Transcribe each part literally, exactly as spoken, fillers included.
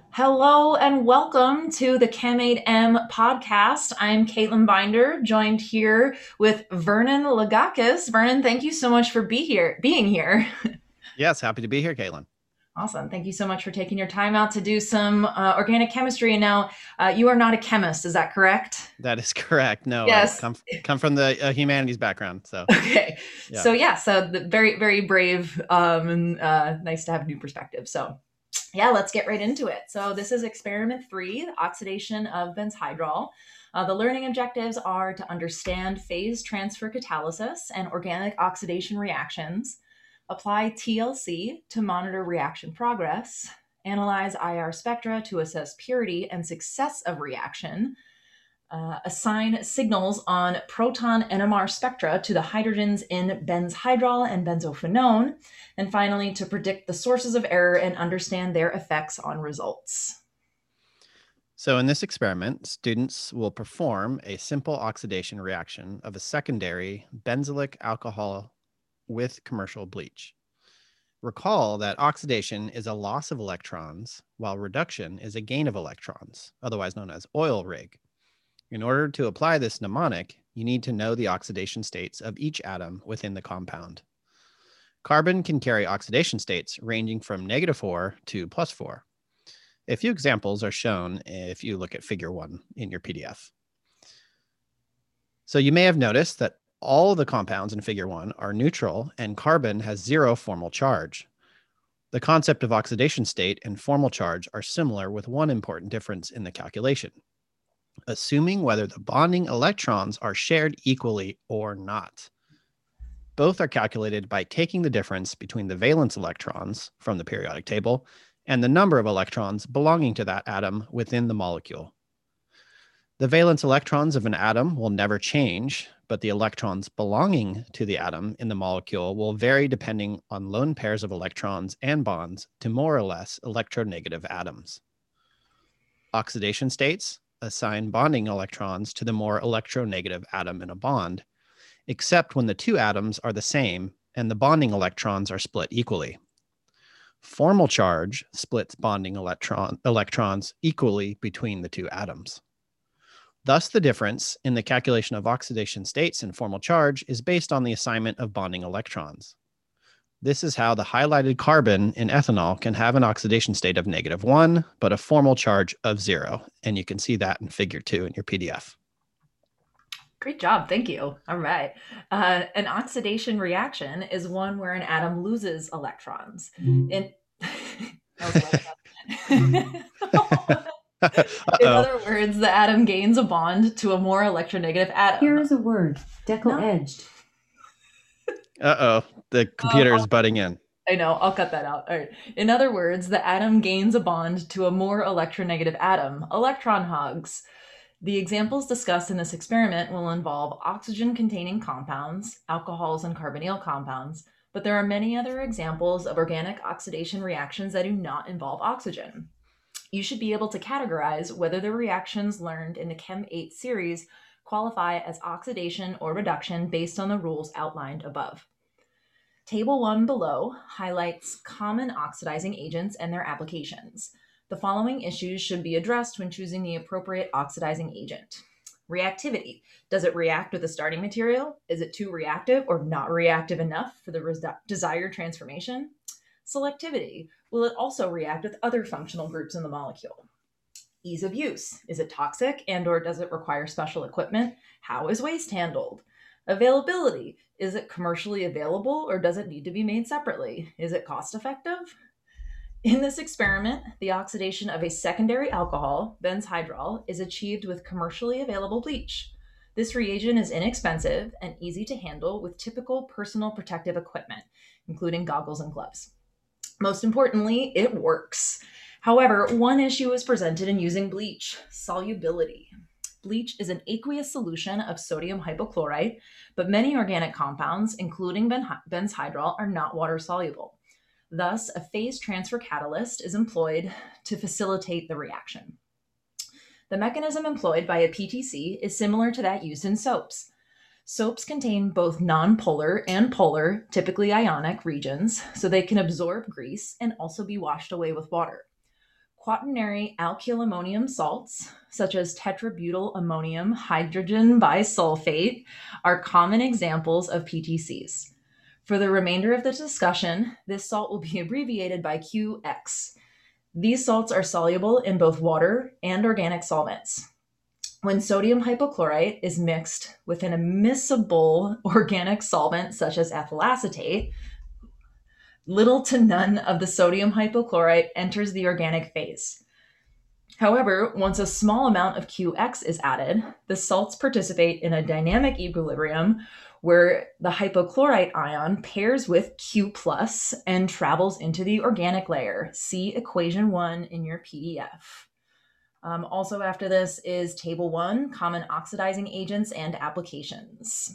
Hello and welcome to the Chem eight M podcast. I'm Caitlin Binder, joined here with Vernon Lagakis. Vernon, thank you so much for be here, being here. Yes, happy to be here, Caitlin. Awesome. Thank you so much for taking your time out to do some uh, organic chemistry. And now uh, you are not a chemist, is that correct? That is correct. No, I Yes. come come from the uh, humanities background, so Okay. yeah. So yeah, so the, very, very brave um, and uh, nice to have a new perspective. So yeah, let's get right into it. So this is experiment three, the oxidation of benzhydrol. Uh, the learning objectives are to understand phase transfer catalysis and organic oxidation reactions, apply T L C to monitor reaction progress, analyze I R spectra to assess purity and success of reaction, uh, assign signals on proton N M R spectra to the hydrogens in benzhydrol and benzophenone, and finally, to predict the sources of error and understand their effects on results. So in this experiment, students will perform a simple oxidation reaction of a secondary benzylic alcohol with commercial bleach. Recall that oxidation is a loss of electrons, while reduction is a gain of electrons, otherwise known as oil rig. In order to apply this mnemonic, you need to know the oxidation states of each atom within the compound. Carbon can carry oxidation states ranging from negative four to plus four. A few examples are shown if you look at figure one in your P D F. So you may have noticed that all the compounds in figure one are neutral and carbon has zero formal charge. The concept of oxidation state and formal charge are similar with one important difference in the calculation, assuming whether the bonding electrons are shared equally or not. Both are calculated by taking the difference between the valence electrons from the periodic table and the number of electrons belonging to that atom within the molecule. The valence electrons of an atom will never change, but the electrons belonging to the atom in the molecule will vary depending on lone pairs of electrons and bonds to more or less electronegative atoms. Oxidation states assign bonding electrons to the more electronegative atom in a bond, except when the two atoms are the same and the bonding electrons are split equally. Formal charge splits bonding electron, electrons equally between the two atoms. Thus, the difference in the calculation of oxidation states and formal charge is based on the assignment of bonding electrons. This is how the highlighted carbon in ethanol can have an oxidation state of negative one, but a formal charge of zero. And you can see that in figure two in your P D F. Great job. Thank you. All right. Uh, an oxidation reaction is one where an atom loses electrons. In, that was In Uh-oh. other words, the atom gains a bond to a more electronegative atom. Here is a word, decal-edged. Uh-oh. The computer is butting in. I know, I'll cut that out. All right. In other words, the atom gains a bond to a more electronegative atom, electron hugs. The examples discussed in this experiment will involve oxygen-containing compounds, alcohols, and carbonyl compounds, but there are many other examples of organic oxidation reactions that do not involve oxygen. You should be able to categorize whether the reactions learned in the Chem eight series qualify as oxidation or reduction based on the rules outlined above. Table one below highlights common oxidizing agents and their applications. The following issues should be addressed when choosing the appropriate oxidizing agent. Reactivity. Does it react with the starting material? Is it too reactive or not reactive enough for the res- desired transformation? Selectivity. Will it also react with other functional groups in the molecule? Ease of use. Is it toxic and or does it require special equipment? How is waste handled? Availability. Is it commercially available or does it need to be made separately? Is it cost effective? In this experiment, the oxidation of a secondary alcohol, benzhydrol, is achieved with commercially available bleach. This reagent is inexpensive and easy to handle with typical personal protective equipment, including goggles and gloves. Most importantly, it works. However, one issue is presented in using bleach: solubility. Bleach is an aqueous solution of sodium hypochlorite, but many organic compounds, including benzhydrol, are not water soluble. Thus, a phase transfer catalyst is employed to facilitate the reaction. The mechanism employed by a P T C is similar to that used in soaps. Soaps contain both nonpolar and polar, typically ionic regions, so they can absorb grease and also be washed away with water. Quaternary alkylammonium salts, such as tetrabutyl ammonium hydrogen bisulfate, are common examples of P T Cs. For the remainder of the discussion, this salt will be abbreviated by Q X. These salts are soluble in both water and organic solvents. When sodium hypochlorite is mixed with an immiscible organic solvent such as ethyl acetate, little to none of the sodium hypochlorite enters the organic phase. However, once a small amount of Q X is added, the salts participate in a dynamic equilibrium where the hypochlorite ion pairs with Q plus and travels into the organic layer. See equation one in your P D F. Um, also after this is table one, common oxidizing agents and applications.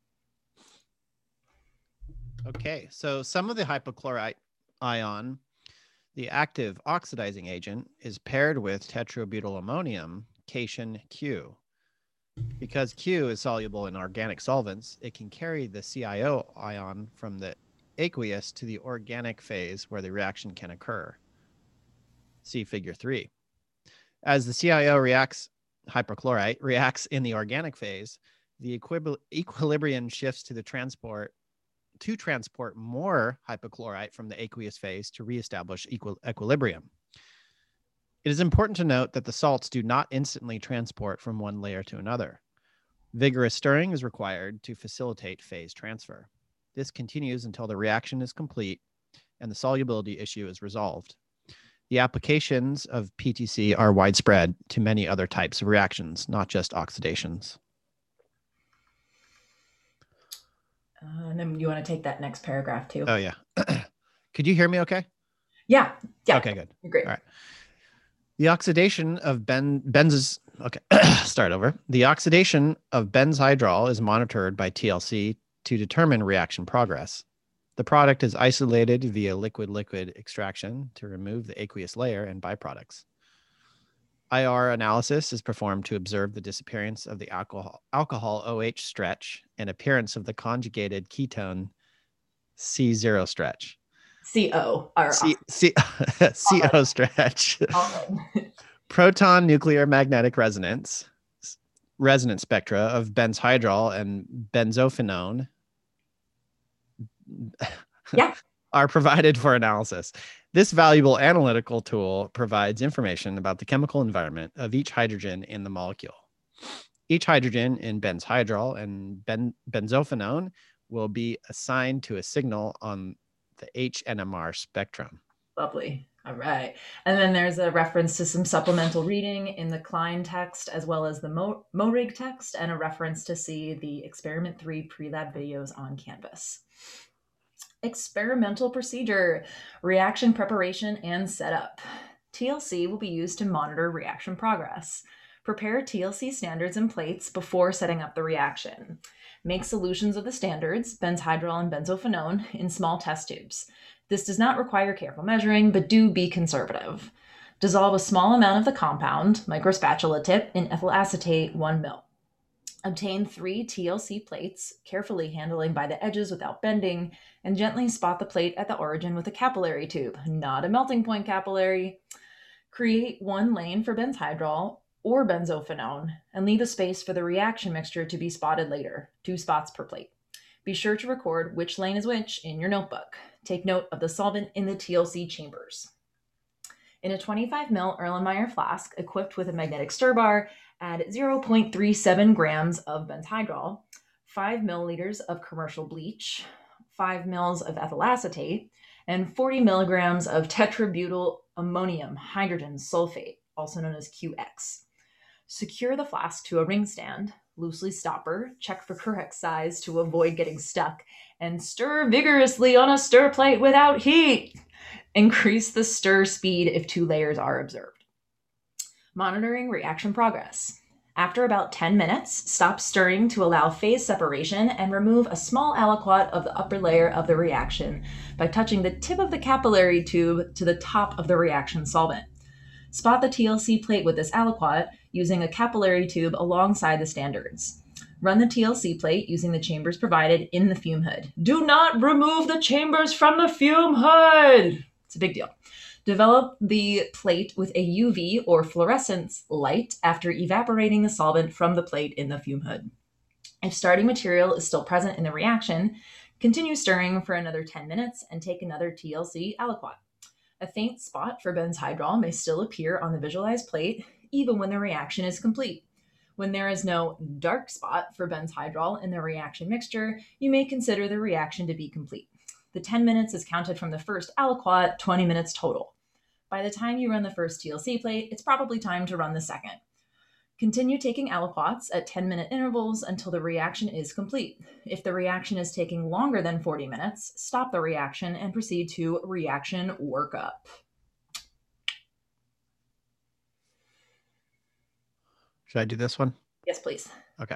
Okay, so some of the hypochlorite ion, the active oxidizing agent, is paired with tetrabutyl ammonium, cation Q. Because Q is soluble in organic solvents, it can carry the C I O ion from the aqueous to the organic phase where the reaction can occur. See figure three. As the C I O reacts, hypochlorite reacts in the organic phase, the equil equilibrium shifts to the transport to transport more hypochlorite from the aqueous phase to reestablish equil equilibrium. It is important to note that the salts do not instantly transport from one layer to another. Vigorous stirring is required to facilitate phase transfer. This continues until the reaction is complete and the solubility issue is resolved. The applications of P T C are widespread to many other types of reactions, not just oxidations. Uh, and then you want to take that next paragraph too. Oh, yeah. Could you hear me okay? Yeah. Yeah. Okay, good. You're great. All right. The oxidation of ben benzes, okay, start over. The oxidation of benzhydrol is monitored by T L C to determine reaction progress. The product is isolated via liquid-liquid extraction to remove the aqueous layer and byproducts. I R analysis is performed to observe the disappearance of the alcohol, alcohol OH stretch and appearance of the conjugated ketone C zero stretch. C O. Or C, C, C O stretch. Right. Proton nuclear magnetic resonance, resonance spectra of benzhydrol and benzophenone Yeah. are provided for analysis. This valuable analytical tool provides information about the chemical environment of each hydrogen in the molecule. Each hydrogen in benzhydrol and ben benzophenone will be assigned to a signal on the H N M R spectrum. Lovely. All right. And then there's a reference to some supplemental reading in the Klein text, as well as the Mo MORIG text, and a reference to see the experiment three pre-lab videos on Canvas. Experimental procedure, reaction preparation and setup. T L C will be used to monitor reaction progress. Prepare T L C standards and plates before setting up the reaction. Make solutions of the standards, benzhydrol and benzophenone, in small test tubes. This does not require careful measuring, but do be conservative. Dissolve a small amount of the compound, microspatula tip, in ethyl acetate, one mil. Obtain three T L C plates, carefully handling by the edges without bending, and gently spot the plate at the origin with a capillary tube, not a melting point capillary. Create one lane for benzhydrol or benzophenone, and leave a space for the reaction mixture to be spotted later, two spots per plate. Be sure to record which lane is which in your notebook. Take note of the solvent in the T L C chambers. In a twenty-five milliliter Erlenmeyer flask equipped with a magnetic stir bar, add zero point three seven grams of benzhydrol, five milliliters of commercial bleach, five mils of ethyl acetate, and forty milligrams of tetrabutyl ammonium hydrogen sulfate, also known as Q X. Secure the flask to a ring stand, loosely stopper, check for correct size to avoid getting stuck, and stir vigorously on a stir plate without heat. Increase the stir speed if two layers are observed. Monitoring reaction progress. After about ten minutes, stop stirring to allow phase separation and remove a small aliquot of the upper layer of the reaction by touching the tip of the capillary tube to the top of the reaction solvent. Spot the T L C plate with this aliquot using a capillary tube alongside the standards. Run the T L C plate using the chambers provided in the fume hood. Do not remove the chambers from the fume hood! It's a big deal. Develop the plate with a U V or fluorescence light after evaporating the solvent from the plate in the fume hood. If starting material is still present in the reaction, continue stirring for another ten minutes and take another T L C aliquot. A faint spot for benzhydrol may still appear on the visualized plate, even when the reaction is complete. When there is no dark spot for benzhydrol in the reaction mixture, you may consider the reaction to be complete. The ten minutes is counted from the first aliquot, twenty minutes total. By the time you run the first T L C plate, it's probably time to run the second. Continue taking aliquots at ten minute intervals until the reaction is complete. If the reaction is taking longer than forty minutes, stop the reaction and proceed to reaction workup. Should I do this one? Yes, please. Okay.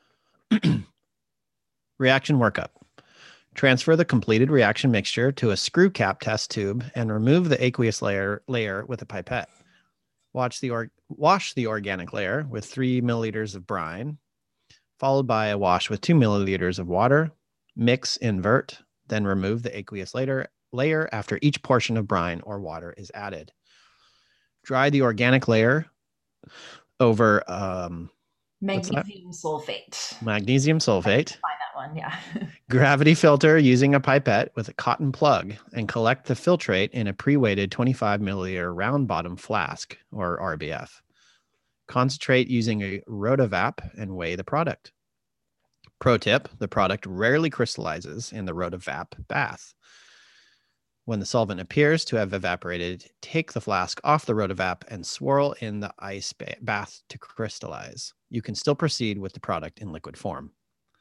Reaction workup. Transfer the completed reaction mixture to a screw cap test tube and remove the aqueous layer, layer with a pipette. Watch the or wash the organic layer with three milliliters of brine, followed by a wash with two milliliters of water. Mix, invert, then remove the aqueous layer, layer after each portion of brine or water is added. Dry the organic layer over um, Magnesium sulfate. Magnesium sulfate. Find that one, yeah. Gravity filter using a pipette with a cotton plug and collect the filtrate in a pre-weighted twenty-five milliliter round bottom flask or R B F. Concentrate using a Rotavap and weigh the product. Pro tip, the product rarely crystallizes in the Rotavap bath. When the solvent appears to have evaporated, take the flask off the Rotavap and swirl in the ice bath to crystallize. You can still proceed with the product in liquid form.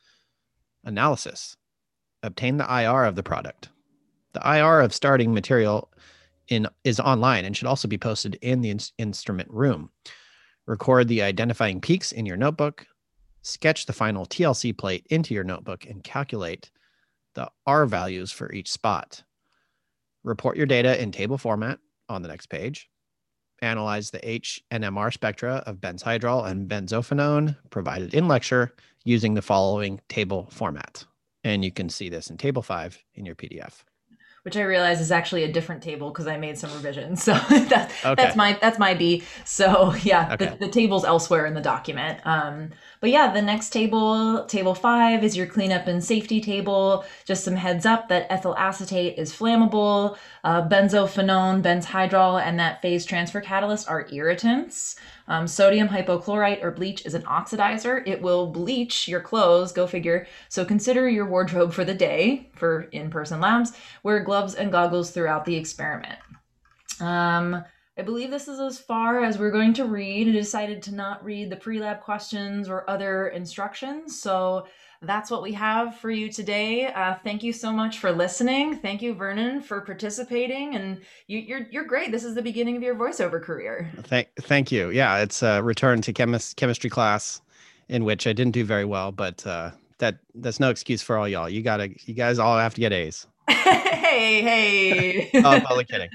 Analysis. Obtain the I R of the product. The I R of starting material in, is online and should also be posted in the in instrument room. Record the identifying peaks in your notebook. Sketch the final T L C plate into your notebook and calculate the R values for each spot. Report your data in table format on the next page. Analyze the H and M R spectra of benzhydrol and benzophenone provided in lecture using the following table format. And you can see this in table five in your P D F. Which I realize is actually a different table because I made some revisions. So that, okay. that's my that's my B. So yeah, okay. the, the table's elsewhere in the document. Um, but yeah, the next table, table five, is your cleanup and safety table. Just some heads up that ethyl acetate is flammable, uh, benzophenone, benzhydrol, and that phase transfer catalyst are irritants. Um, sodium hypochlorite or bleach is an oxidizer. It will bleach your clothes, go figure. So consider your wardrobe for the day for in-person labs. Wear gloves and goggles throughout the experiment. Um, I believe this is as far as we're going to read. I decided to not read the pre-lab questions or other instructions. So that's what we have for you today. Uh, thank you so much for listening. Thank you, Vernon, for participating. And you, you're you're great. This is the beginning of your voiceover career. Thank thank you. Yeah, it's a return to chemist chemistry class, in which I didn't do very well, but uh, that that's no excuse for all y'all. You gotta you guys all have to get A's. hey hey. Oh, I'm totally kidding.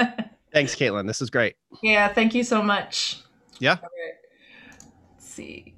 Thanks, Caitlin. This is great. Yeah, thank you so much. Yeah. All right. Let's see.